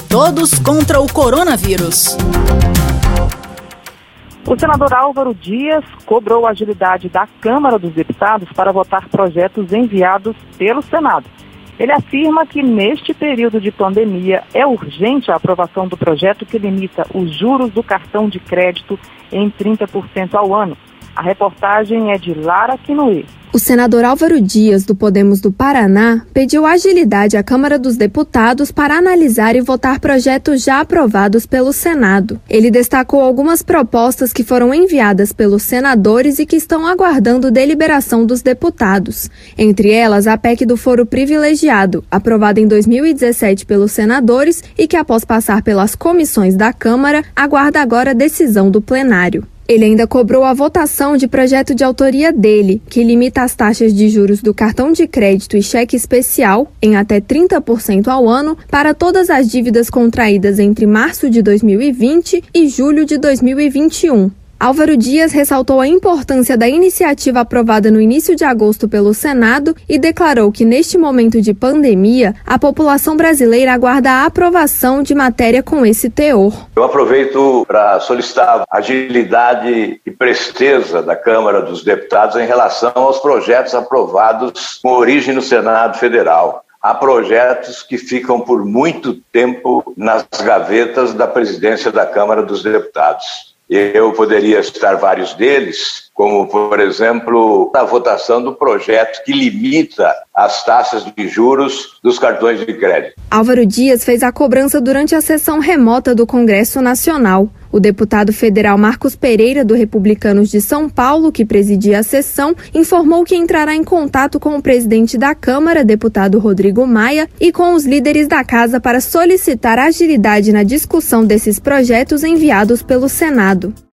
Todos contra o coronavírus. O senador Álvaro Dias cobrou a agilidade da Câmara dos Deputados para votar projetos enviados pelo Senado. Ele afirma que neste período de pandemia é urgente a aprovação do projeto que limita os juros do cartão de crédito em 30% ao ano. A reportagem é de Lara Quinoe. O senador Álvaro Dias, do Podemos do Paraná, pediu agilidade à Câmara dos Deputados para analisar e votar projetos já aprovados pelo Senado. Ele destacou algumas propostas que foram enviadas pelos senadores e que estão aguardando deliberação dos deputados. Entre elas, a PEC do foro privilegiado, aprovada em 2017 pelos senadores e que, após passar pelas comissões da Câmara, aguarda agora a decisão do plenário. Ele ainda cobrou a votação de projeto de autoria dele, que limita as taxas de juros do cartão de crédito e cheque especial em até 30% ao ano para todas as dívidas contraídas entre março de 2020 e julho de 2021. Álvaro Dias ressaltou a importância da iniciativa aprovada no início de agosto pelo Senado e declarou que, neste momento de pandemia, a população brasileira aguarda a aprovação de matéria com esse teor. Eu aproveito para solicitar agilidade e presteza da Câmara dos Deputados em relação aos projetos aprovados com origem no Senado Federal. Há projetos que ficam por muito tempo nas gavetas da presidência da Câmara dos Deputados. Eu poderia citar vários deles, como, por exemplo, a votação do projeto que limita as taxas de juros dos cartões de crédito. Álvaro Dias fez a cobrança durante a sessão remota do Congresso Nacional. O deputado federal Marcos Pereira, do Republicanos de São Paulo, que presidia a sessão, informou que entrará em contato com o presidente da Câmara, deputado Rodrigo Maia, e com os líderes da casa para solicitar agilidade na discussão desses projetos enviados pelo Senado.